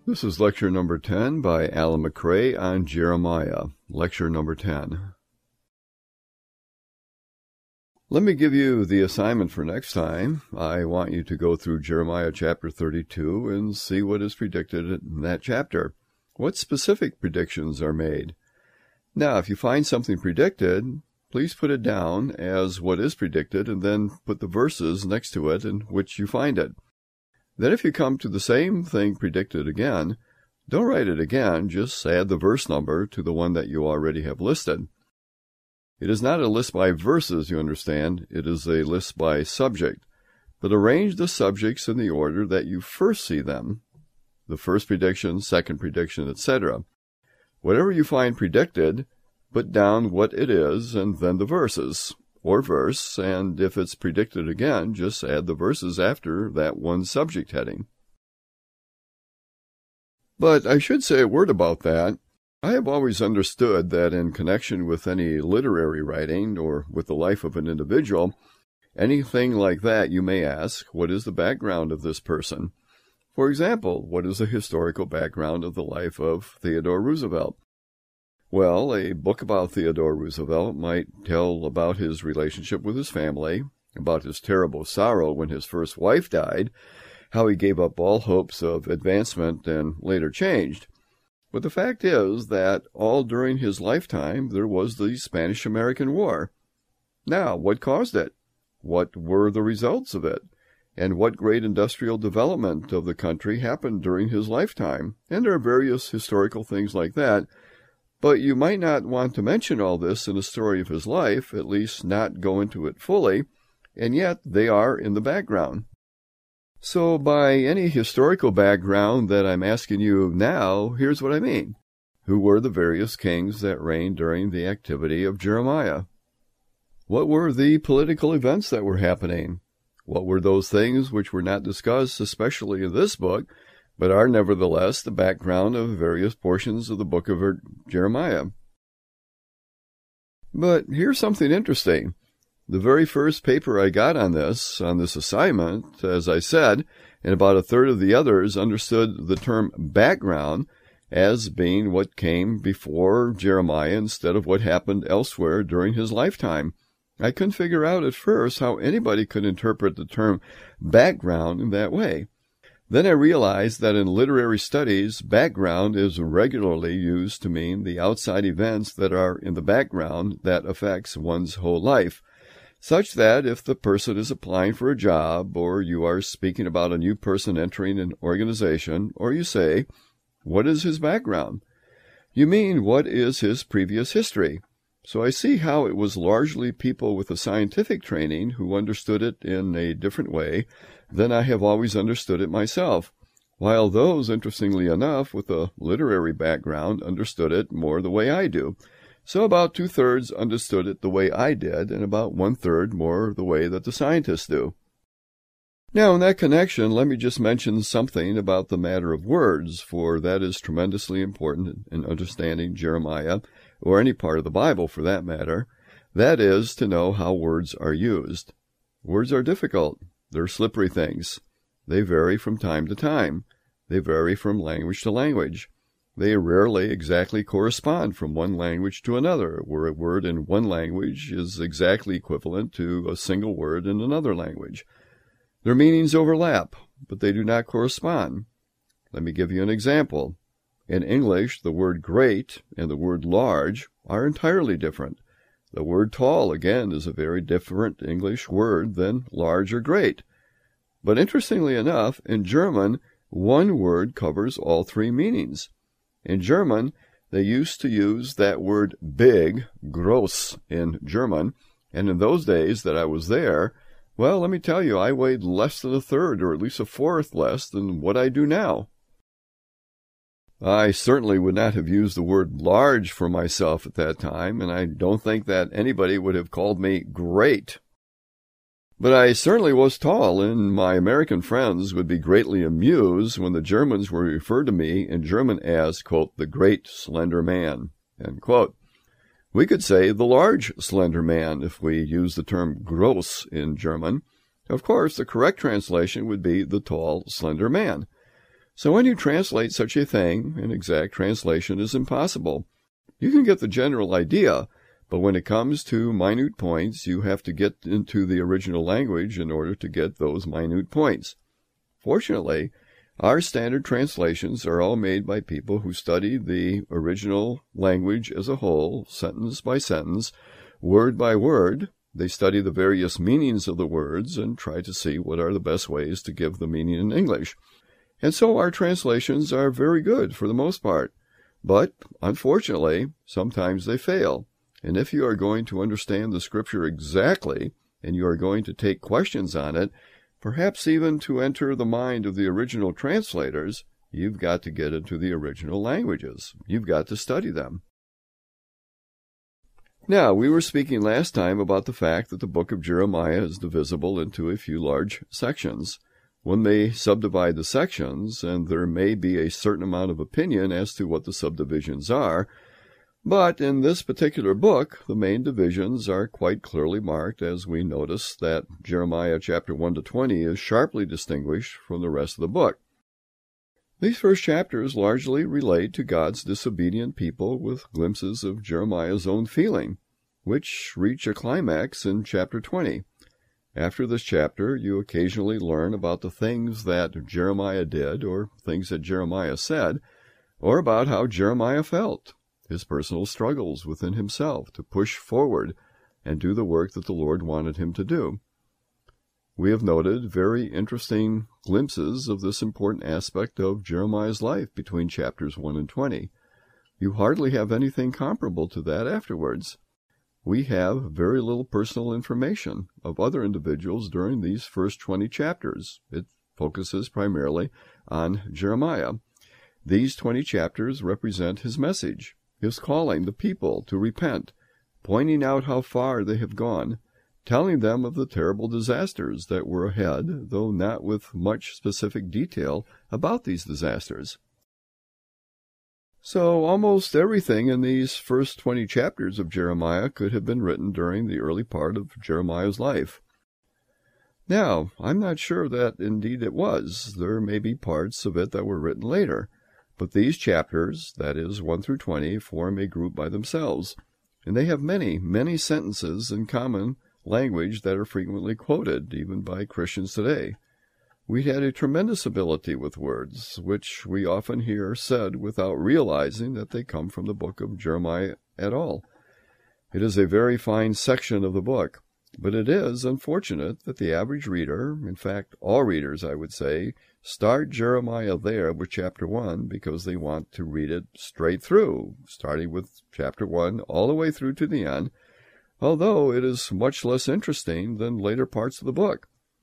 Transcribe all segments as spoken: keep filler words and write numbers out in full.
This is lecture number ten by Alan McRae on Jeremiah, lecture number ten. Let me give you the assignment for next time. I want you to go through Jeremiah chapter thirty-two and see what is predicted in that chapter. What specific predictions are made? Now, if you find something predicted, please put it down as what is predicted and then put the verses next to it in which you find it. Then if you come to the same thing predicted again, don't write it again, just add the verse number to the one that you already have listed. It is not a list by verses, you understand, it is a list by subject, but arrange the subjects in the order that you first see them, the first prediction, second prediction, et cetera. Whatever you find predicted, put down what it is and then the verses, or verse, and if it's predicted again, just add the verses after that one subject heading. But I should say a word about that. I have always understood that in connection with any literary writing or with the life of an individual, anything like that you may ask, what is the background of this person? For example, what is the historical background of the life of Theodore Roosevelt? Well, a book about Theodore Roosevelt might tell about his relationship with his family, about his terrible sorrow when his first wife died, how he gave up all hopes of advancement and later changed. But the fact is that all during his lifetime there was the Spanish-American War. Now, what caused it? What were the results of it? And what great industrial development of the country happened during his lifetime? And there are various historical things like that. But you might not want to mention all this in a story of his life, at least not go into it fully, and yet they are in the background. So by any historical background that I'm asking you now, here's what I mean. Who were the various kings that reigned during the activity of Jeremiah? What were the political events that were happening? What were those things which were not discussed, especially in this book, but are nevertheless the background of various portions of the book of Jeremiah? But here's something interesting. The very first paper I got on this, on this assignment, as I said, and about a third of the others understood the term background as being what came before Jeremiah instead of what happened elsewhere during his lifetime. I couldn't figure out at first how anybody could interpret the term background in that way. Then I realized that in literary studies, background is regularly used to mean the outside events that are in the background that affects one's whole life, such that if the person is applying for a job, or you are speaking about a new person entering an organization, or you say, what is his background? You mean, what is his previous history? So I see how it was largely people with a scientific training who understood it in a different way than I have always understood it myself, while those, interestingly enough, with a literary background understood it more the way I do. So about two-thirds understood it the way I did, and about one-third more the way that the scientists do. Now, in that connection, let me just mention something about the matter of words, for that is tremendously important in understanding Jeremiah, or any part of the Bible for that matter. That is, to know how words are used. Words are difficult. They're slippery things. They vary from time to time. They vary from language to language. They rarely exactly correspond from one language to another, where a word in one language is exactly equivalent to a single word in another language. Their meanings overlap, but they do not correspond. Let me give you an example. In English, the word great and the word large are entirely different. The word tall, again, is a very different English word than large or great. But interestingly enough, in German, one word covers all three meanings. In German, they used to use that word big, gross, in German, and in those days that I was there, well, let me tell you, I weighed less than a third, or at least a fourth less than what I do now. I certainly would not have used the word large for myself at that time, and I don't think that anybody would have called me great. But I certainly was tall, and my American friends would be greatly amused when the Germans were referred to me in German as, quote, the great slender man, end quote. We could say the large slender man if we use the term gross in German. Of course, the correct translation would be the tall slender man. So when you translate such a thing, an exact translation is impossible. You can get the general idea, but when it comes to minute points, you have to get into the original language in order to get those minute points. Fortunately, our standard translations are all made by people who study the original language as a whole, sentence by sentence, word by word. They study the various meanings of the words and try to see what are the best ways to give the meaning in English. And so our translations are very good for the most part. But, unfortunately, sometimes they fail. And if you are going to understand the Scripture exactly, and you are going to take questions on it, perhaps even to enter the mind of the original translators, you've got to get into the original languages. You've got to study them. Now, we were speaking last time about the fact that the book of Jeremiah is divisible into a few large sections. One may subdivide the sections, and there may be a certain amount of opinion as to what the subdivisions are, but in this particular book, the main divisions are quite clearly marked, as we notice that Jeremiah chapter one to twenty is sharply distinguished from the rest of the book. These first chapters largely relate to God's disobedient people with glimpses of Jeremiah's own feeling, which reach a climax in chapter twenty. After this chapter, you occasionally learn about the things that Jeremiah did or things that Jeremiah said, or about how Jeremiah felt, his personal struggles within himself to push forward and do the work that the Lord wanted him to do. We have noted very interesting glimpses of this important aspect of Jeremiah's life between chapters one and twenty. You hardly have anything comparable to that afterwards. We have very little personal information of other individuals during these first twenty chapters. It focuses primarily on Jeremiah. These twenty chapters represent his message, his calling the people to repent, pointing out how far they have gone, telling them of the terrible disasters that were ahead, though not with much specific detail about these disasters. So almost everything in these first twenty chapters of Jeremiah could have been written during the early part of Jeremiah's life. Now, I'm not sure that indeed it was. There may be parts of it that were written later, but these chapters, that is, one through twenty, form a group by themselves, and they have many, many sentences in common language that are frequently quoted, even by Christians today. We had a tremendous ability with words, which we often hear said without realizing that they come from the book of Jeremiah at all. It is a very fine section of the book, but it is unfortunate that the average reader, in fact all readers I would say, start Jeremiah there with chapter one because they want to read it straight through, starting with chapter one all the way through to the end, although it is much less interesting than later parts of the book.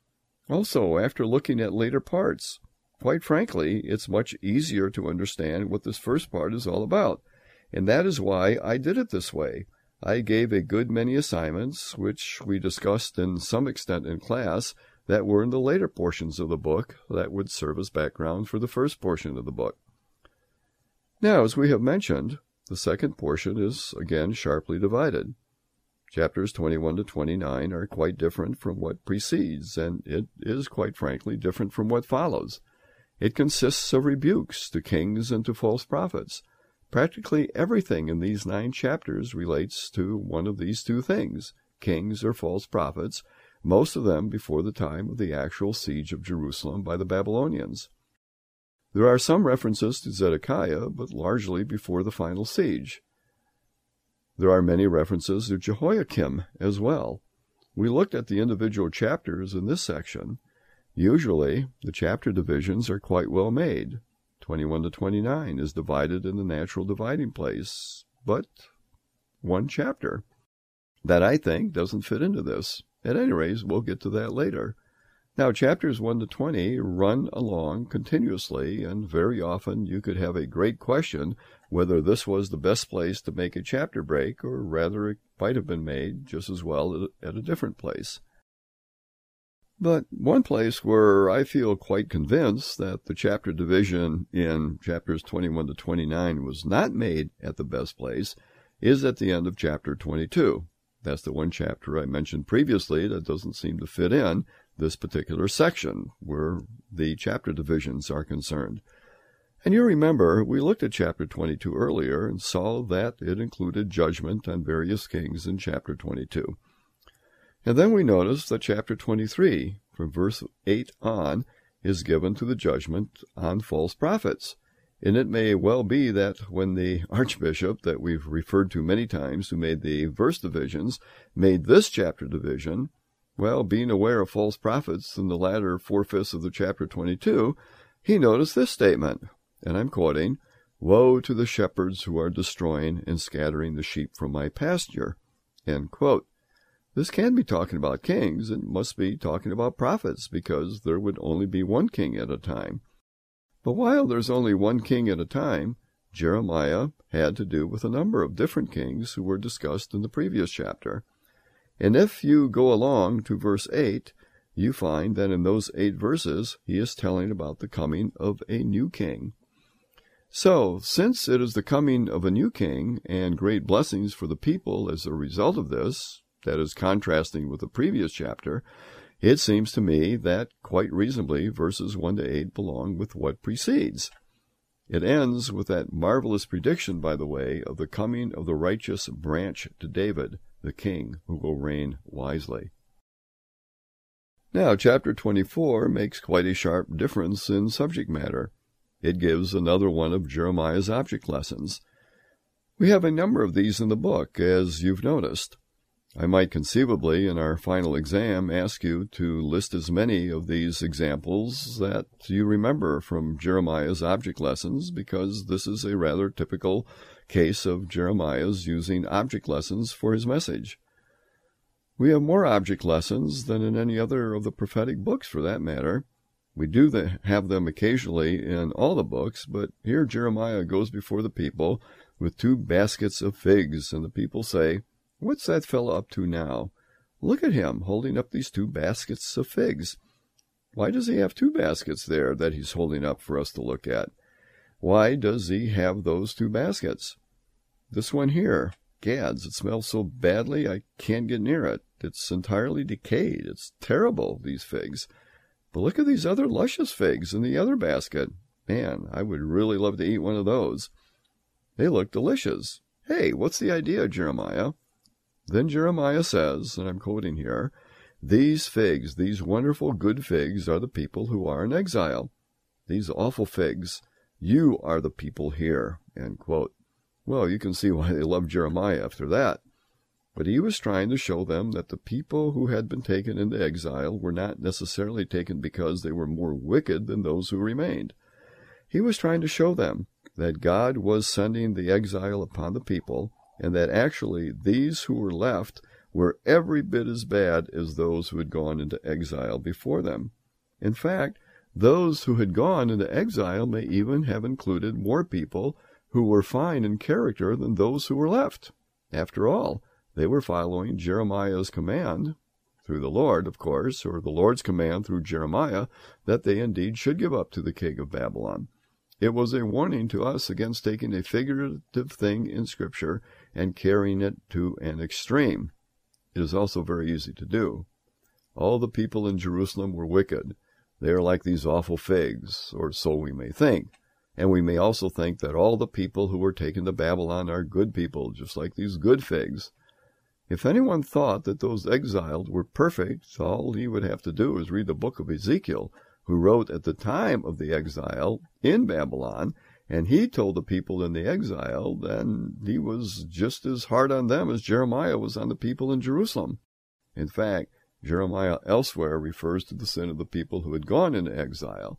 Also, after looking at later parts, quite frankly, it's much easier to understand what this first part is all about, and that is why I did it this way. I gave a good many assignments, which we discussed in some extent in class, that were in the later portions of the book that would serve as background for the first portion of the book. Now, as we have mentioned, the second portion is again sharply divided. Chapters twenty-one to twenty-nine are quite different from what precedes, and it is, quite frankly, different from what follows. It consists of rebukes to kings and to false prophets. Practically everything in these nine chapters relates to one of these two things, kings or false prophets, most of them before the time of the actual siege of Jerusalem by the Babylonians. There are some references to Zedekiah, but largely before the final siege. There are many references to Jehoiakim as well. We looked at the individual chapters in this section. Usually, the chapter divisions are quite well made. twenty-one to twenty-nine is divided in the natural dividing place, but one chapter. That, I think, doesn't fit into this. At any rate, we'll get to that later. Now, chapters one to twenty run along continuously, and very often you could have a great question whether this was the best place to make a chapter break, or rather it might have been made just as well at a different place. But one place where I feel quite convinced that the chapter division in chapters twenty-one to twenty-nine was not made at the best place is at the end of chapter twenty-two. That's the one chapter I mentioned previously that doesn't seem to fit in this particular section where the chapter divisions are concerned. And you remember, we looked at chapter twenty-two earlier and saw that it included judgment on various kings in chapter twenty-two. And then we noticed that chapter twenty-three, from verse eight on, is given to the judgment on false prophets. And it may well be that when the archbishop that we've referred to many times, who made the verse divisions, made this chapter division, well, being aware of false prophets in the latter four-fifths of the chapter twenty-two, he noticed this statement, and I'm quoting, "Woe to the shepherds who are destroying and scattering the sheep from my pasture." End quote. This can be talking about kings. It must be talking about prophets, because there would only be one king at a time. But while there's only one king at a time, Jeremiah had to do with a number of different kings who were discussed in the previous chapter. And if you go along to verse eight, you find that in those eight verses, he is telling about the coming of a new king. So, since it is the coming of a new king and great blessings for the people as a result of this, that is contrasting with the previous chapter, it seems to me that, quite reasonably, verses one to eight belong with what precedes. It ends with that marvelous prediction, by the way, of the coming of the righteous branch to David, the king who will reign wisely. Now, chapter twenty-four makes quite a sharp difference in subject matter. It gives another one of Jeremiah's object lessons. We have a number of these in the book, as you've noticed. I might conceivably, in our final exam, ask you to list as many of these examples that you remember from Jeremiah's object lessons, because this is a rather typical case of Jeremiah's using object lessons for his message. We have more object lessons than in any other of the prophetic books, for that matter. We do the, have them occasionally in all the books, but here Jeremiah goes before the people with two baskets of figs, and the people say, "What's that fellow up to now? Look at him holding up these two baskets of figs. Why does he have two baskets there that he's holding up for us to look at? Why does he have those two baskets? This one here, gads, it smells so badly I can't get near it. It's entirely decayed. It's terrible, these figs. But look at these other luscious figs in the other basket. Man, I would really love to eat one of those. They look delicious. Hey, what's the idea, Jeremiah?" Then Jeremiah says, and I'm quoting here, "These figs, these wonderful good figs, are the people who are in exile. These awful figs, you are the people here." End quote. Well, you can see why they loved Jeremiah after that. But he was trying to show them that the people who had been taken into exile were not necessarily taken because they were more wicked than those who remained. He was trying to show them that God was sending the exile upon the people, and that actually these who were left were every bit as bad as those who had gone into exile before them. In fact, those who had gone into exile may even have included more people who were fine in character than those who were left. After all, they were following Jeremiah's command, through the Lord, of course, or the Lord's command through Jeremiah, that they indeed should give up to the king of Babylon. It was a warning to us against taking a figurative thing in Scripture and carrying it to an extreme. It is also very easy to do. All the people in Jerusalem were wicked. They are like these awful figs, or so we may think. And we may also think that all the people who were taken to Babylon are good people, just like these good figs. If anyone thought that those exiled were perfect, all he would have to do is read the book of Ezekiel, who wrote at the time of the exile in Babylon, and he told the people in the exile then he was just as hard on them as Jeremiah was on the people in Jerusalem. In fact, Jeremiah elsewhere refers to the sin of the people who had gone into exile.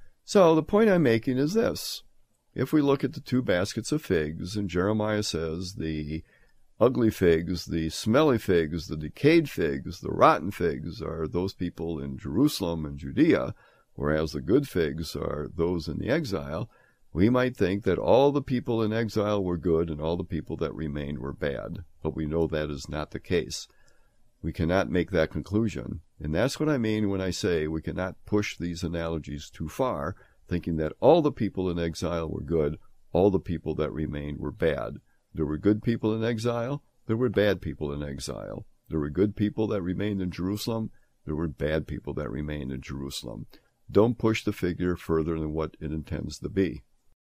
So the point I'm making is this. If we look at the two baskets of figs, and Jeremiah says the ugly figs, the smelly figs, the decayed figs, the rotten figs are those people in Jerusalem and Judea, whereas the good figs are those in the exile, we might think that all the people in exile were good and all the people that remained were bad. But we know that is not the case. We cannot make that conclusion. And that's what I mean when I say we cannot push these analogies too far, thinking that all the people in exile were good, all the people that remained were bad. There were good people in exile, there were bad people in exile. There were good people that remained in Jerusalem, there were bad people that remained in Jerusalem. Don't push the figure further than what it intends to be.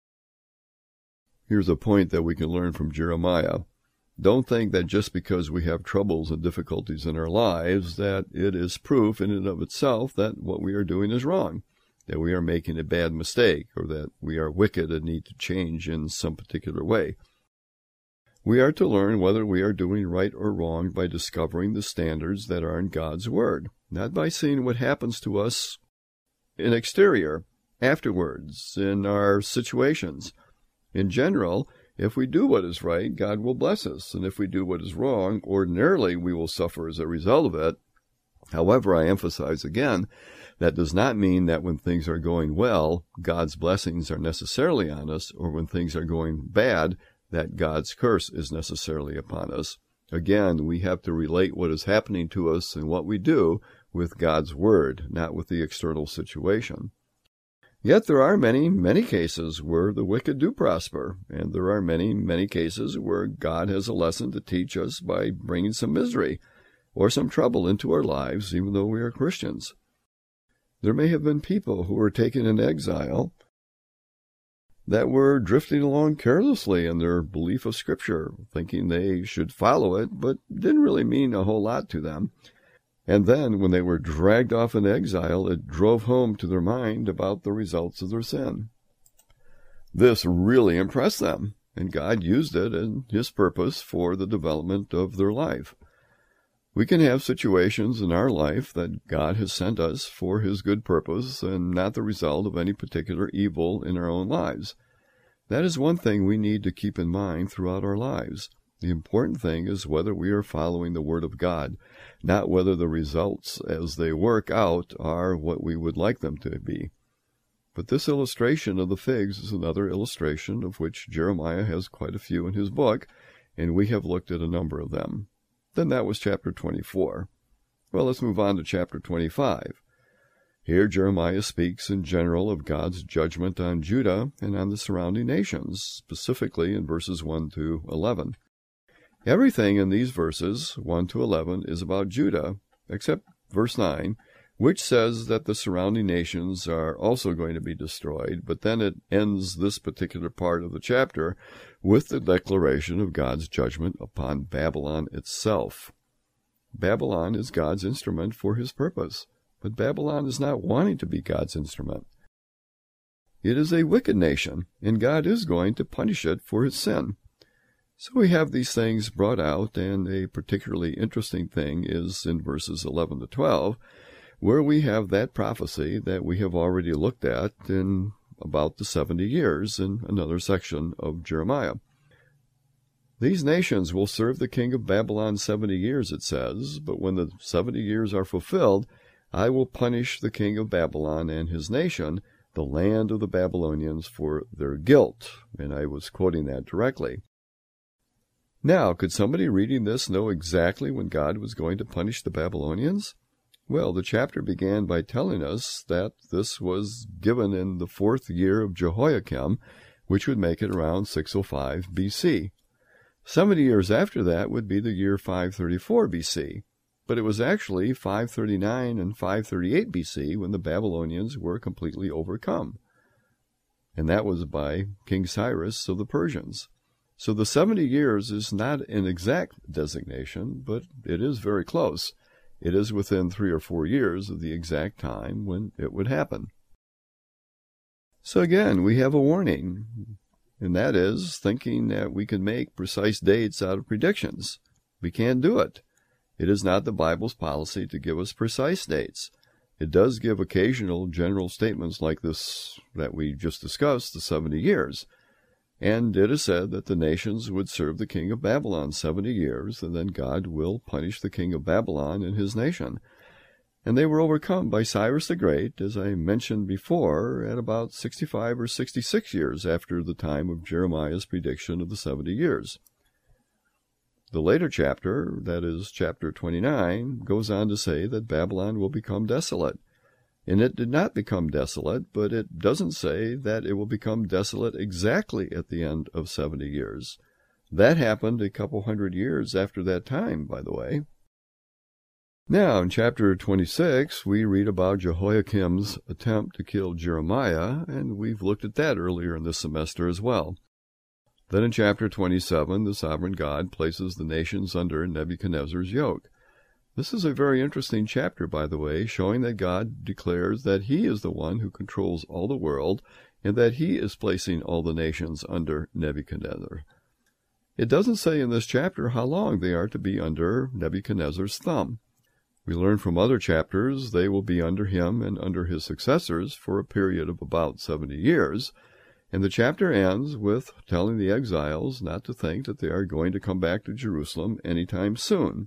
Here's a point that we can learn from Jeremiah. Don't think that just because we have troubles and difficulties in our lives that it is proof in and of itself that what we are doing is wrong, that we are making a bad mistake, or that we are wicked and need to change in some particular way. We are to learn whether we are doing right or wrong by discovering the standards that are in God's Word, not by seeing what happens to us in exterior, afterwards, in our situations. In general, if we do what is right, God will bless us, and if we do what is wrong, ordinarily we will suffer as a result of it. However, I emphasize again, that does not mean that when things are going well, God's blessings are necessarily on us, or when things are going bad, that God's curse is necessarily upon us. Again, we have to relate what is happening to us and what we do with God's Word, not with the external situation. Yet there are many, many cases where the wicked do prosper, and there are many, many cases where God has a lesson to teach us by bringing some misery or some trouble into our lives, even though we are Christians. There may have been people who were taken in exile that were drifting along carelessly in their belief of Scripture, thinking they should follow it, but didn't really mean a whole lot to them. And then, when they were dragged off in exile, it drove home to their mind about the results of their sin. This really impressed them, and God used it in His purpose for the development of their life. We can have situations in our life that God has sent us for His good purpose and not the result of any particular evil in our own lives. That is one thing we need to keep in mind throughout our lives. The important thing is whether we are following the Word of God, not whether the results as they work out are what we would like them to be. But this illustration of the figs is another illustration of which Jeremiah has quite a few in his book, and we have looked at a number of them. Then that was chapter twenty-four. Well, let's move on to chapter twenty-five. Here Jeremiah speaks in general of God's judgment on Judah and on the surrounding nations, specifically in verses one to eleven. Everything in these verses, one to eleven, is about Judah, except verse nine, which says that the surrounding nations are also going to be destroyed, but then it ends this particular part of the chapter with the declaration of God's judgment upon Babylon itself. Babylon is God's instrument for His purpose, but Babylon is not wanting to be God's instrument. It is a wicked nation, and God is going to punish it for its sin. So we have these things brought out, and a particularly interesting thing is in verses eleven to twelve, where we have that prophecy that we have already looked at in about the seventy years in another section of Jeremiah. These nations will serve the king of Babylon seventy years, it says, but when the seventy years are fulfilled, I will punish the king of Babylon and his nation, the land of the Babylonians, for their guilt. And I was quoting that directly. Now, could somebody reading this know exactly when God was going to punish the Babylonians? Well, the chapter began by telling us that this was given in the fourth year of Jehoiakim, which would make it around six oh five B C. Seventy years after that would be the year five thirty-four B C, but it was actually five thirty-nine and five thirty-eight B C when the Babylonians were completely overcome. And that was by King Cyrus of the Persians. So the seventy years is not an exact designation, but it is very close. It is within three or four years of the exact time when it would happen. So again, we have a warning, and that is thinking that we can make precise dates out of predictions. We can't do it. It is not the Bible's policy to give us precise dates. It does give occasional general statements like this that we just discussed, the seventy years. And it is said that the nations would serve the king of Babylon seventy years, and then God will punish the king of Babylon and his nation. And they were overcome by Cyrus the Great, as I mentioned before, at about sixty-five or sixty-six years after the time of Jeremiah's prediction of the seventy years. The later chapter, that is chapter twenty-nine, goes on to say that Babylon will become desolate. And it did not become desolate, but it doesn't say that it will become desolate exactly at the end of seventy years. That happened a couple hundred years after that time, by the way. Now, in chapter twenty-six, we read about Jehoiakim's attempt to kill Jeremiah, and we've looked at that earlier in this semester as well. Then in chapter twenty-seven, the sovereign God places the nations under Nebuchadnezzar's yoke. This is a very interesting chapter, by the way, showing that God declares that he is the one who controls all the world and that he is placing all the nations under Nebuchadnezzar. It doesn't say in this chapter how long they are to be under Nebuchadnezzar's thumb. We learn from other chapters they will be under him and under his successors for a period of about seventy years, and the chapter ends with telling the exiles not to think that they are going to come back to Jerusalem anytime soon,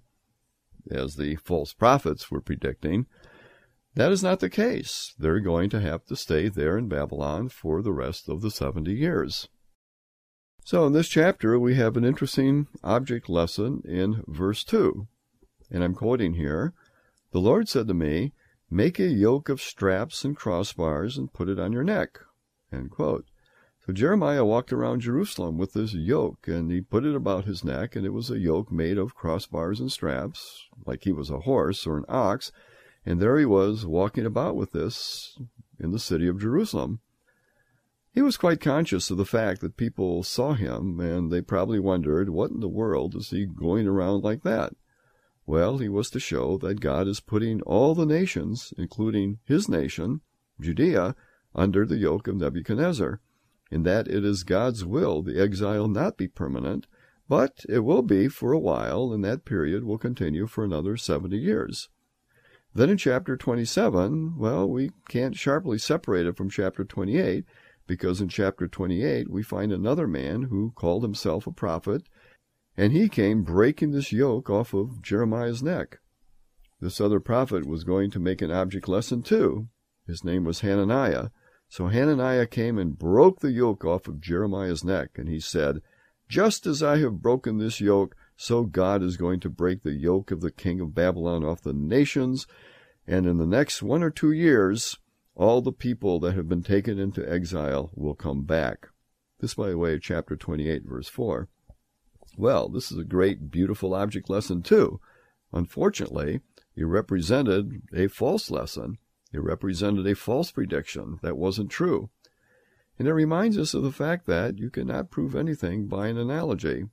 as the false prophets were predicting. That is not the case. They're going to have to stay there in Babylon for the rest of the seventy years. So in this chapter, we have an interesting object lesson in verse two. And I'm quoting here, "The Lord said to me, make a yoke of straps and crossbars and put it on your neck." End quote. So Jeremiah walked around Jerusalem with this yoke, and he put it about his neck, and it was a yoke made of crossbars and straps, like he was a horse or an ox, and there he was walking about with this in the city of Jerusalem. He was quite conscious of the fact that people saw him, and they probably wondered, what in the world is he going around like that? Well, he was to show that God is putting all the nations, including his nation, Judea, under the yoke of Nebuchadnezzar, and that it is God's will the exile not be permanent, but it will be for a while, and that period will continue for another seventy years. Then in chapter twenty-seven, well, we can't sharply separate it from chapter twenty-eight, because in chapter twenty-eight we find another man who called himself a prophet, and he came breaking this yoke off of Jeremiah's neck. This other prophet was going to make an object lesson too. His name was Hananiah. So Hananiah came and broke the yoke off of Jeremiah's neck, and he said, "Just as I have broken this yoke, so God is going to break the yoke of the king of Babylon off the nations, and in the next one or two years, all the people that have been taken into exile will come back." This, by the way, chapter twenty-eight, verse four. Well, this is a great, beautiful object lesson, too. Unfortunately, it represented a false lesson. It represented a false prediction that wasn't true. And it reminds us of the fact that you cannot prove anything by an analogy.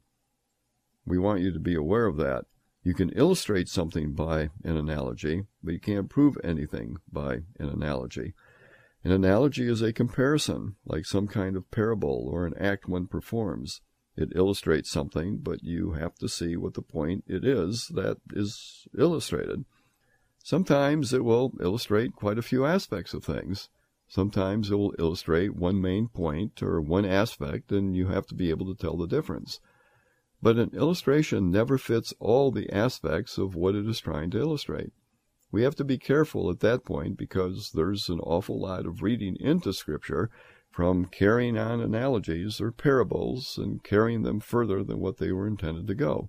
We want you to be aware of that. You can illustrate something by an analogy, but you can't prove anything by an analogy. An analogy is a comparison, like some kind of parable or an act one performs. It illustrates something, but you have to see what the point it is that is illustrated. Sometimes it will illustrate quite a few aspects of things. Sometimes it will illustrate one main point or one aspect, and you have to be able to tell the difference. But an illustration never fits all the aspects of what it is trying to illustrate. We have to be careful at that point because there's an awful lot of reading into Scripture from carrying on analogies or parables and carrying them further than what they were intended to go.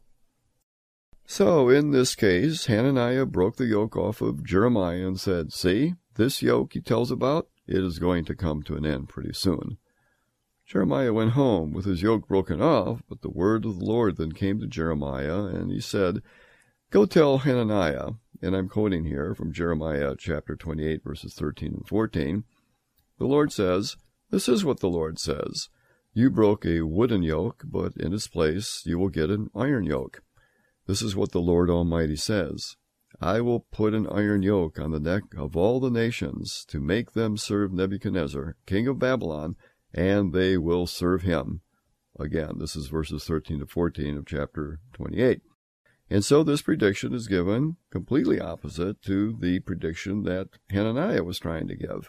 So, in this case, Hananiah broke the yoke off of Jeremiah and said, "See, this yoke he tells about, it is going to come to an end pretty soon." Jeremiah went home with his yoke broken off, but the word of the Lord then came to Jeremiah, and he said, "Go tell Hananiah," and I'm quoting here from Jeremiah chapter twenty-eight, verses thirteen and fourteen, the Lord says, "This is what the Lord says. You broke a wooden yoke, but in its place you will get an iron yoke. This is what the Lord Almighty says. I will put an iron yoke on the neck of all the nations to make them serve Nebuchadnezzar, king of Babylon, and they will serve him." Again, this is verses thirteen to fourteen of chapter twenty-eight. And so this prediction is given completely opposite to the prediction that Hananiah was trying to give.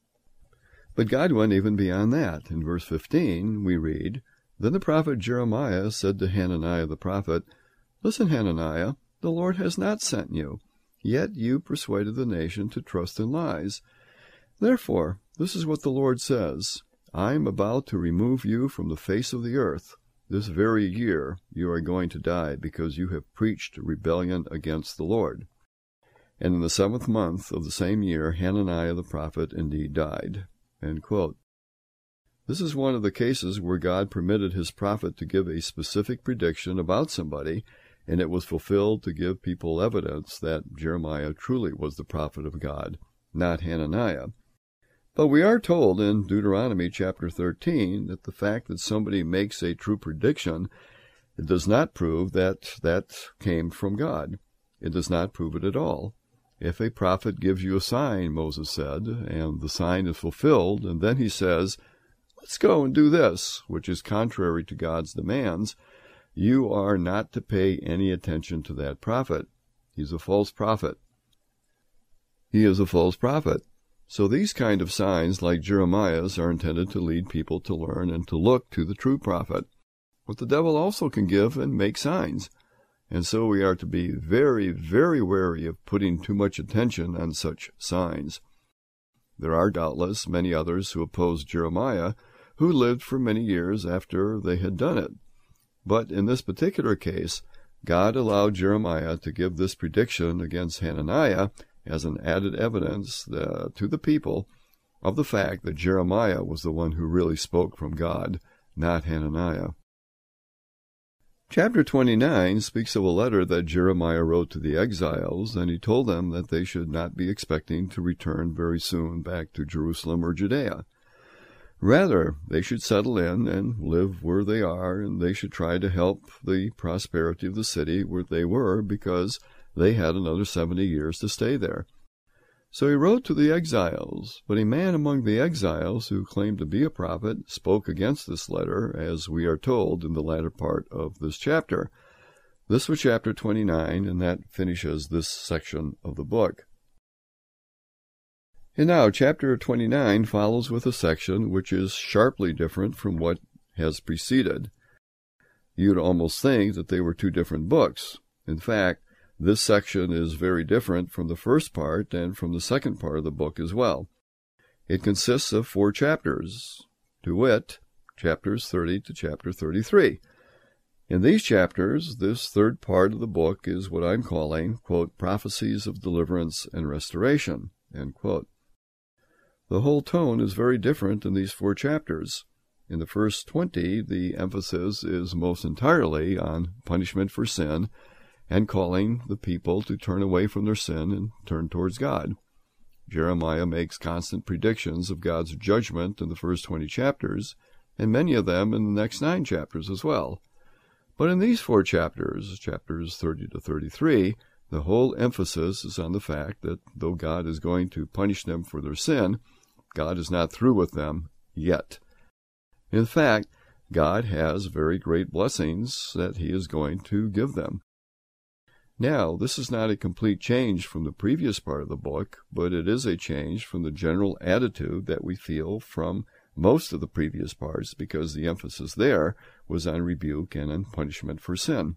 But God went even beyond that. In verse fifteen, we read, "Then the prophet Jeremiah said to Hananiah the prophet, 'Listen, Hananiah, the Lord has not sent you, yet you persuaded the nation to trust in lies. Therefore, this is what the Lord says. I am about to remove you from the face of the earth. This very year you are going to die because you have preached rebellion against the Lord.' And in the seventh month of the same year, Hananiah the prophet indeed died." End quote. This is one of the cases where God permitted his prophet to give a specific prediction about somebody, and it was fulfilled to give people evidence that Jeremiah truly was the prophet of God, not Hananiah. But we are told in Deuteronomy chapter thirteen that the fact that somebody makes a true prediction, it does not prove that that came from God. It does not prove it at all. If a prophet gives you a sign, Moses said, and the sign is fulfilled, and then he says, let's go and do this, which is contrary to God's demands, you are not to pay any attention to that prophet. He's a false prophet. He is a false prophet. So these kind of signs, like Jeremiah's, are intended to lead people to learn and to look to the true prophet. But the devil also can give and make signs. And so we are to be very, very wary of putting too much attention on such signs. There are doubtless many others who oppose Jeremiah, who lived for many years after they had done it. But in this particular case, God allowed Jeremiah to give this prediction against Hananiah as an added evidence uh, to the people of the fact that Jeremiah was the one who really spoke from God, not Hananiah. Chapter twenty-nine speaks of a letter that Jeremiah wrote to the exiles, and he told them that they should not be expecting to return very soon back to Jerusalem or Judea. Rather, they should settle in and live where they are, and they should try to help the prosperity of the city where they were, because they had another seventy years to stay there. So he wrote to the exiles, but a man among the exiles who claimed to be a prophet spoke against this letter, as we are told in the latter part of this chapter. This was chapter twenty-nine, and that finishes this section of the book. And now chapter twenty-nine follows with a section which is sharply different from what has preceded. You'd almost think that they were two different books. In fact, this section is very different from the first part and from the second part of the book as well. It consists of four chapters, to wit, chapters thirty to chapter thirty-three. In these chapters, this third part of the book is what I'm calling, quote, prophecies of deliverance and restoration, end quote. The whole tone is very different in these four chapters. In the first twenty, the emphasis is most entirely on punishment for sin, and calling the people to turn away from their sin and turn towards God. Jeremiah makes constant predictions of God's judgment in the first twenty chapters, and many of them in the next nine chapters as well. But in these four chapters, chapters thirty to thirty-three, the whole emphasis is on the fact that though God is going to punish them for their sin, God is not through with them yet. In fact, God has very great blessings that He is going to give them. Now, this is not a complete change from the previous part of the book, but it is a change from the general attitude that we feel from most of the previous parts, because the emphasis there was on rebuke and on punishment for sin.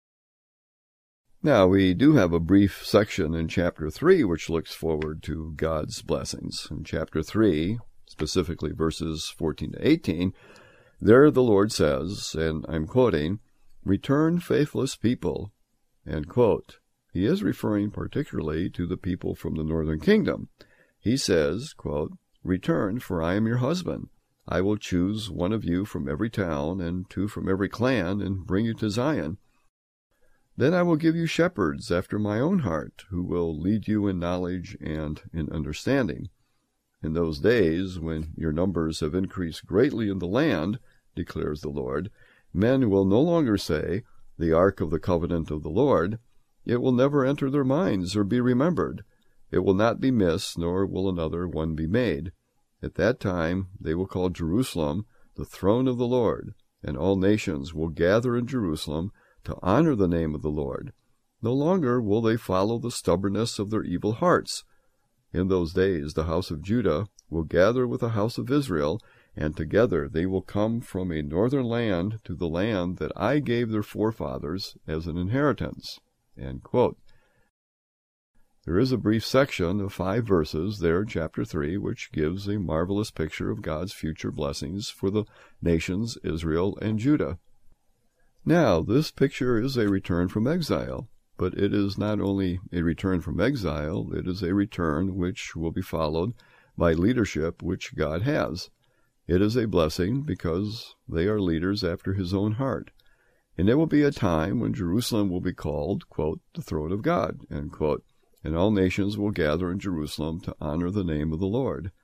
Now, we do have a brief section in chapter three which looks forward to God's blessings. In chapter three, specifically verses fourteen to eighteen, there the Lord says, and I'm quoting, "Return, faithless people," end quote. He is referring particularly to the people from the northern kingdom. He says, quote, "Return, for I am your husband. I will choose one of you from every town, and two from every clan, and bring you to Zion. Then I will give you shepherds after my own heart, who will lead you in knowledge and in understanding. In those days, when your numbers have increased greatly in the land, declares the Lord, men will no longer say, 'The ark of the covenant of the Lord.' It will never enter their minds or be remembered. It will not be missed, nor will another one be made. At that time they will call Jerusalem the throne of the Lord, and all nations will gather in Jerusalem to honor the name of the Lord. No longer will they follow the stubbornness of their evil hearts. In those days the house of Judah will gather with the house of Israel, and together they will come from a northern land to the land that I gave their forefathers as an inheritance." End quote. There is a brief section of five verses there in chapter three, which gives a marvelous picture of God's future blessings for the nations Israel and Judah. Now, this picture is a return from exile, but it is not only a return from exile, it is a return which will be followed by leadership which God has. It is a blessing because they are leaders after His own heart. And there will be a time when Jerusalem will be called, quote, the throne of God, end quote, and all nations will gather in Jerusalem to honor the name of the Lord.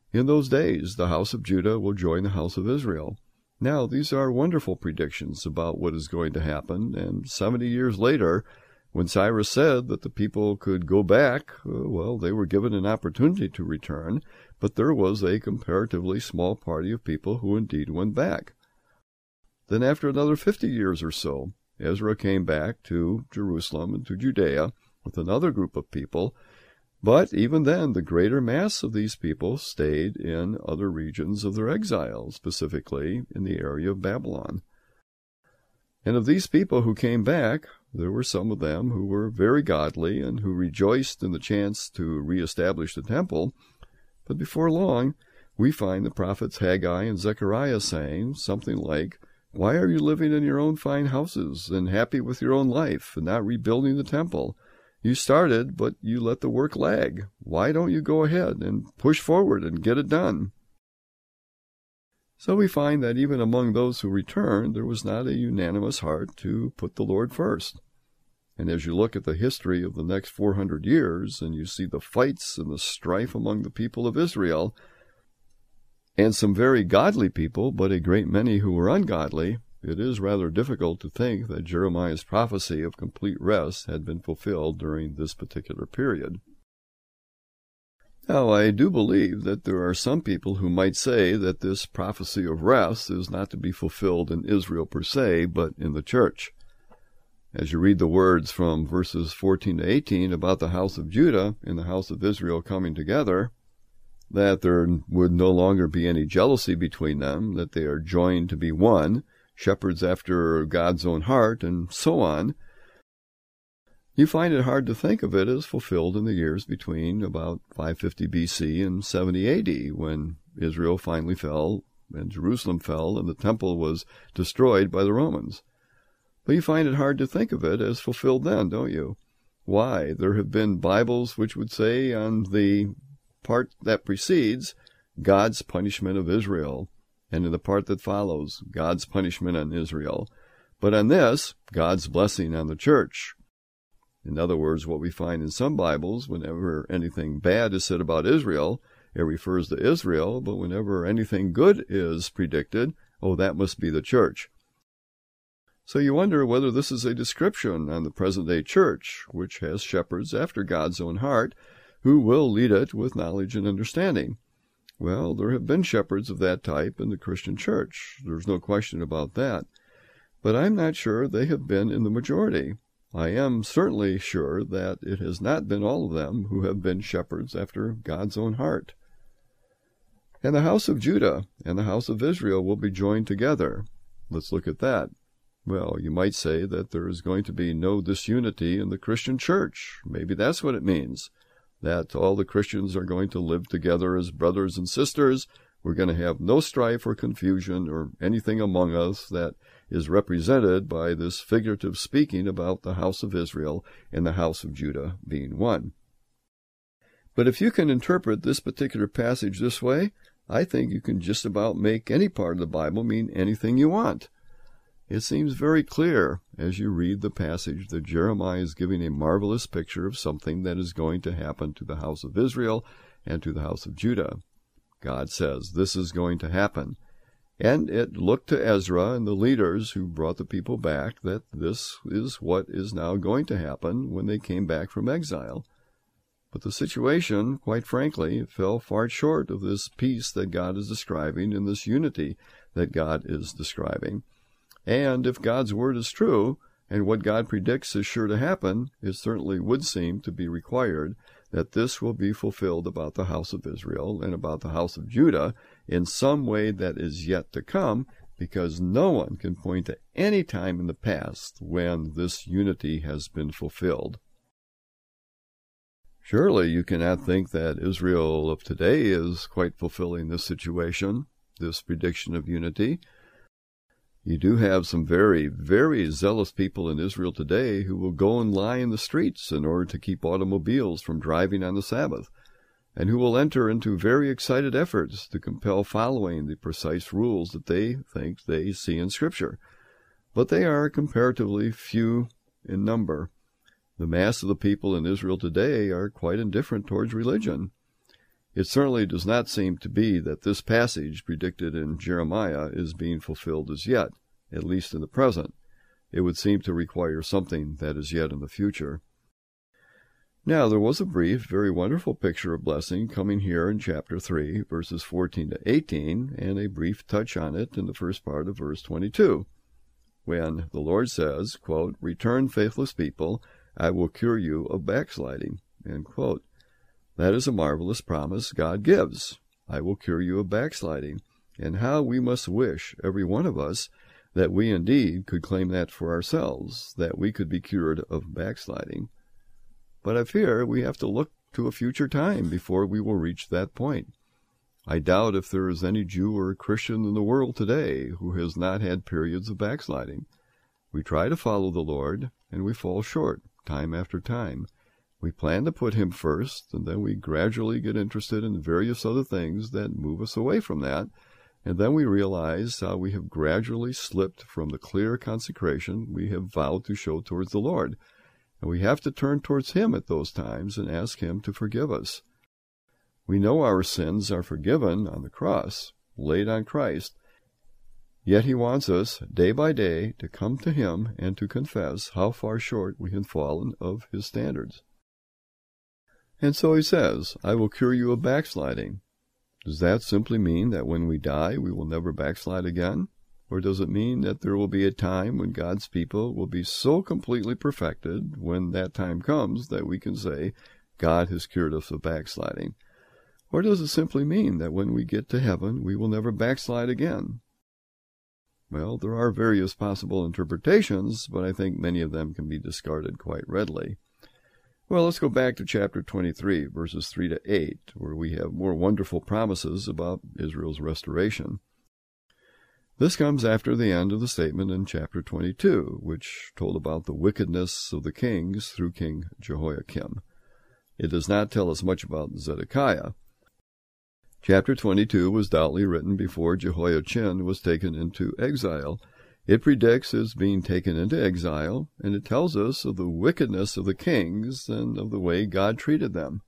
In those days, the house of Judah will join the house of Israel. Now, these are wonderful predictions about what is going to happen, and seventy years later, when Cyrus said that the people could go back, well, they were given an opportunity to return, but there was a comparatively small party of people who indeed went back. Then after another fifty years or so, Ezra came back to Jerusalem and to Judea with another group of people, but even then the greater mass of these people stayed in other regions of their exile, specifically in the area of Babylon. And of these people who came back, there were some of them who were very godly and who rejoiced in the chance to reestablish the temple, but before long we find the prophets Haggai and Zechariah saying something like, "Why are you living in your own fine houses and happy with your own life and not rebuilding the temple? You started, but you let the work lag. Why don't you go ahead and push forward and get it done?" So we find that even among those who returned, there was not a unanimous heart to put the Lord first. And as you look at the history of the next four hundred years, and you see the fights and the strife among the people of Israel, and some very godly people, but a great many who were ungodly, it is rather difficult to think that Jeremiah's prophecy of complete rest had been fulfilled during this particular period. Now, I do believe that there are some people who might say that this prophecy of rest is not to be fulfilled in Israel per se, but in the church. As you read the words from verses fourteen to eighteen about the house of Judah and the house of Israel coming together, that there would no longer be any jealousy between them, that they are joined to be one, shepherds after God's own heart, and so on, you find it hard to think of it as fulfilled in the years between about five fifty B C and seventy A D, when Israel finally fell, and Jerusalem fell, and the temple was destroyed by the Romans. But you find it hard to think of it as fulfilled then, don't you? Why? There have been Bibles which would say on the part that precedes, God's punishment of Israel, and in the part that follows, God's punishment on Israel. But on this, God's blessing on the church. In other words, what we find in some Bibles, whenever anything bad is said about Israel, it refers to Israel, but whenever anything good is predicted, oh, that must be the church. So you wonder whether this is a description on the present-day church, which has shepherds after God's own heart, who will lead it with knowledge and understanding. Well, there have been shepherds of that type in the Christian church. There's no question about that. But I'm not sure they have been in the majority. I am certainly sure that it has not been all of them who have been shepherds after God's own heart. And the house of Judah and the house of Israel will be joined together. Let's look at that. Well, you might say that there is going to be no disunity in the Christian church. Maybe that's what it means, that all the Christians are going to live together as brothers and sisters. We're going to have no strife or confusion or anything among us that is represented by this figurative speaking about the house of Israel and the house of Judah being one. But if you can interpret this particular passage this way, I think you can just about make any part of the Bible mean anything you want. It seems very clear as you read the passage that Jeremiah is giving a marvelous picture of something that is going to happen to the house of Israel and to the house of Judah. God says this is going to happen. And it looked to Ezra and the leaders who brought the people back that this is what is now going to happen when they came back from exile. But the situation, quite frankly, fell far short of this peace that God is describing and this unity that God is describing. And if God's word is true, and what God predicts is sure to happen, it certainly would seem to be required that this will be fulfilled about the house of Israel and about the house of Judah in some way that is yet to come, because no one can point to any time in the past when this unity has been fulfilled. Surely you cannot think that Israel of today is quite fulfilling this situation, this prediction of unity. You do have some very, very zealous people in Israel today who will go and lie in the streets in order to keep automobiles from driving on the Sabbath, and who will enter into very excited efforts to compel following the precise rules that they think they see in Scripture. But they are comparatively few in number. The mass of the people in Israel today are quite indifferent towards religion. It certainly does not seem to be that this passage predicted in Jeremiah is being fulfilled as yet, at least in the present. It would seem to require something that is yet in the future. Now, there was a brief, very wonderful picture of blessing coming here in chapter three, verses fourteen to eighteen, and a brief touch on it in the first part of verse twenty-two, when the Lord says, quote, "Return, faithless people, I will cure you of backsliding." End quote. That is a marvelous promise God gives. I will cure you of backsliding. And how we must wish, every one of us, that we indeed could claim that for ourselves, that we could be cured of backsliding. But I fear we have to look to a future time before we will reach that point. I doubt if there is any Jew or Christian in the world today who has not had periods of backsliding. We try to follow the Lord, and we fall short time after time. We plan to put Him first, and then we gradually get interested in various other things that move us away from that, and then we realize how we have gradually slipped from the clear consecration we have vowed to show towards the Lord. And we have to turn towards Him at those times and ask Him to forgive us. We know our sins are forgiven on the cross, laid on Christ, yet He wants us, day by day, to come to Him and to confess how far short we have fallen of His standards. And so He says, I will cure you of backsliding. Does that simply mean that when we die we will never backslide again? Or does it mean that there will be a time when God's people will be so completely perfected when that time comes that we can say, God has cured us of backsliding? Or does it simply mean that when we get to heaven we will never backslide again? Well, there are various possible interpretations, but I think many of them can be discarded quite readily. Well, let's go back to chapter twenty-three, verses three to eight, where we have more wonderful promises about Israel's restoration. This comes after the end of the statement in chapter twenty-two, which told about the wickedness of the kings through King Jehoiakim. It does not tell us much about Zedekiah. Chapter twenty-two was doubtless written before Jehoiachin was taken into exile. It predicts his being taken into exile, and it tells us of the wickedness of the kings and of the way God treated them.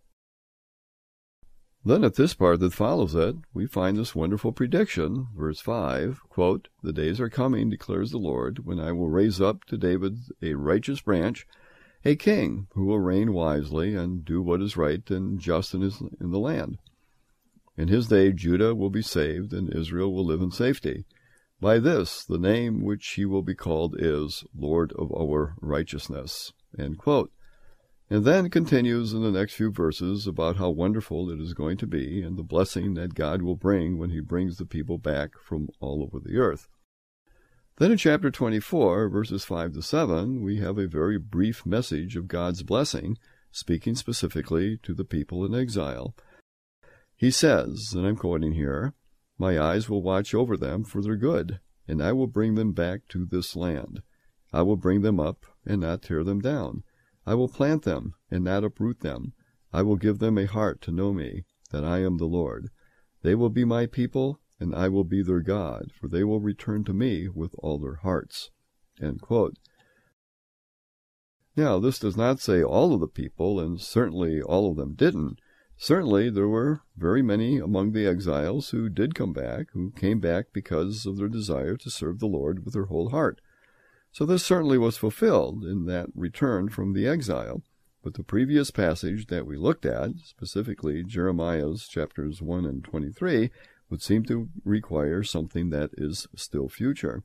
Then at this part that follows it, we find this wonderful prediction, verse five, quote, "The days are coming, declares the Lord, when I will raise up to David a righteous branch, a king who will reign wisely and do what is right and just in, his, in the land. In his day Judah will be saved, and Israel will live in safety. By this, the name which he will be called is Lord of our righteousness." End quote. And then it continues in the next few verses about how wonderful it is going to be and the blessing that God will bring when He brings the people back from all over the earth. Then in chapter twenty-four, verses five to seven, we have a very brief message of God's blessing, speaking specifically to the people in exile. He says, and I'm quoting here, "My eyes will watch over them for their good, and I will bring them back to this land. I will bring them up and not tear them down. I will plant them and not uproot them. I will give them a heart to know me, that I am the Lord. They will be my people, and I will be their God, for they will return to me with all their hearts." End quote. Now, this does not say all of the people, and certainly all of them didn't. Certainly there were very many among the exiles who did come back, who came back because of their desire to serve the Lord with their whole heart. So this certainly was fulfilled in that return from the exile. But the previous passage that we looked at, specifically Jeremiah's chapters one and twenty-three, would seem to require something that is still future.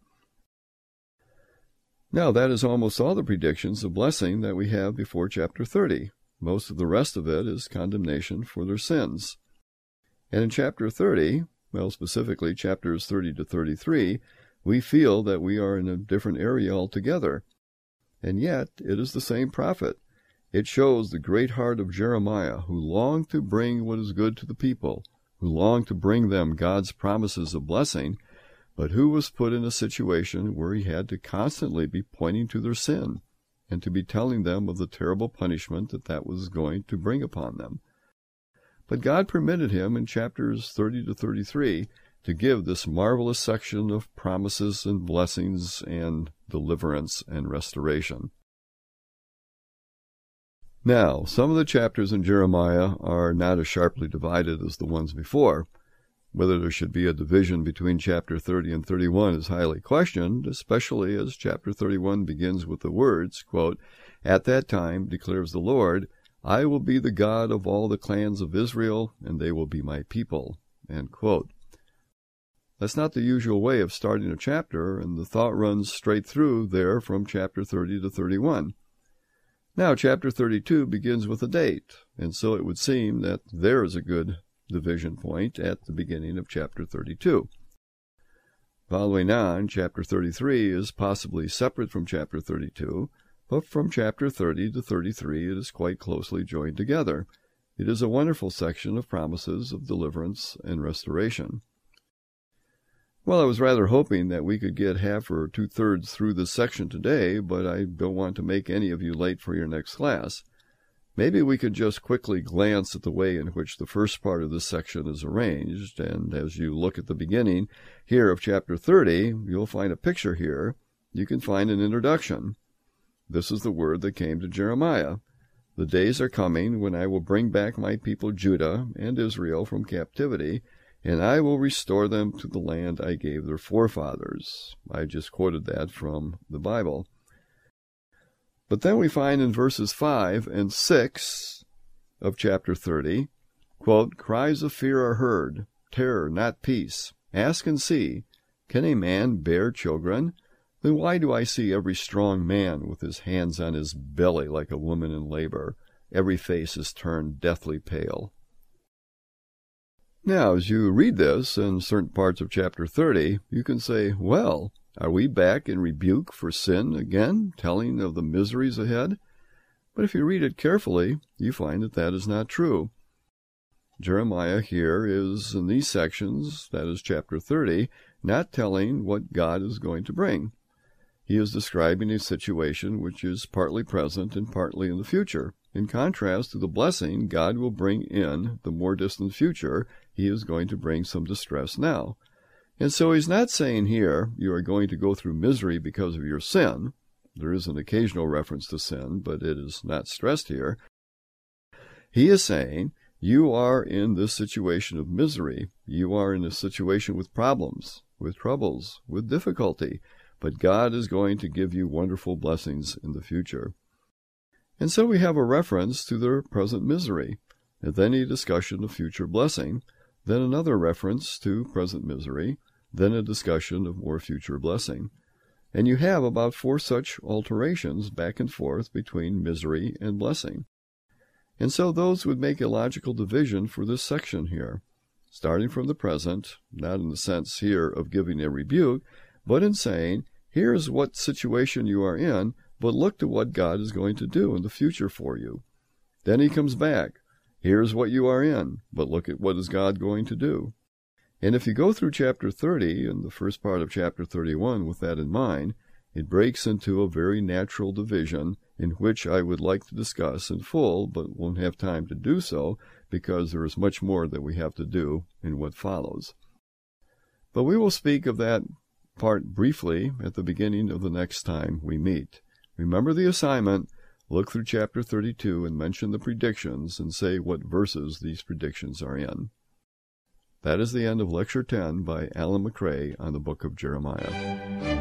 Now, that is almost all the predictions of blessing that we have before chapter thirty. Most of the rest of it is condemnation for their sins. And in chapter thirty, well, specifically chapters thirty to thirty-three, we feel that we are in a different area altogether. And yet, it is the same prophet. It shows the great heart of Jeremiah, who longed to bring what is good to the people, who longed to bring them God's promises of blessing, but who was put in a situation where he had to constantly be pointing to their sin, and to be telling them of the terrible punishment that that was going to bring upon them. But God permitted him in chapters thirty to thirty-three to give this marvelous section of promises and blessings and deliverance and restoration. Now, some of the chapters in Jeremiah are not as sharply divided as the ones before. Whether there should be a division between chapter thirty and thirty-one is highly questioned, especially as chapter thirty-one begins with the words, quote, "At that time, declares the Lord, I will be the God of all the clans of Israel, and they will be my people." End quote. That's not the usual way of starting a chapter, and the thought runs straight through there from chapter thirty to thirty-one. Now, chapter thirty-two begins with a date, and so it would seem that there is a good division point at the beginning of chapter thirty-two. Following on, chapter thirty-three is possibly separate from chapter thirty-two, but from chapter thirty to thirty-three it is quite closely joined together. It is a wonderful section of promises of deliverance and restoration. Well, I was rather hoping that we could get half or two-thirds through this section today, but I don't want to make any of you late for your next class. Maybe we could just quickly glance at the way in which the first part of this section is arranged, and as you look at the beginning here of chapter thirty, you'll find a picture here. You can find an introduction. This is the word that came to Jeremiah. The days are coming when I will bring back my people Judah and Israel from captivity, and I will restore them to the land I gave their forefathers. I just quoted that from the Bible. But then we find in verses five and six of chapter thirty, quote, "Cries of fear are heard, terror, not peace. Ask and see, can a man bear children? Then why do I see every strong man with his hands on his belly like a woman in labor? Every face is turned deathly pale." Now, as you read this and certain parts of chapter thirty, you can say, well, are we back in rebuke for sin again, telling of the miseries ahead? But if you read it carefully, you find that that is not true. Jeremiah here is, in these sections, that is chapter thirty, not telling what God is going to bring. He is describing a situation which is partly present and partly in the future. In contrast to the blessing God will bring in the more distant future, he is going to bring some distress now. And so he's not saying here, you are going to go through misery because of your sin. There is an occasional reference to sin, but it is not stressed here. He is saying, you are in this situation of misery. You are in a situation with problems, with troubles, with difficulty. But God is going to give you wonderful blessings in the future. And so we have a reference to their present misery, and then a discussion of future blessing, then another reference to present misery, then a discussion of more future blessing. And you have about four such alterations back and forth between misery and blessing. And so those would make a logical division for this section here, starting from the present, not in the sense here of giving a rebuke, but in saying, here's what situation you are in, but look to what God is going to do in the future for you. Then he comes back. Here's what you are in, but look at what is God going to do. And if you go through chapter thirty and the first part of chapter thirty-one with that in mind, it breaks into a very natural division in which I would like to discuss in full, but won't have time to do so because there is much more that we have to do in what follows. But we will speak of that part briefly at the beginning of the next time we meet. Remember the assignment, look through chapter thirty-two and mention the predictions and say what verses these predictions are in. That is the end of Lecture ten by Alan McCrae on the book of Jeremiah.